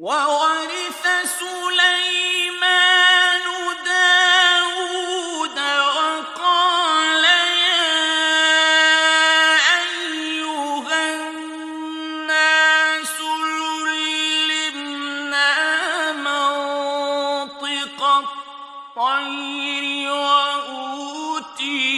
وورث سليمان داود وقال يا أيها الناس علمنا منطق الطير وأوتينا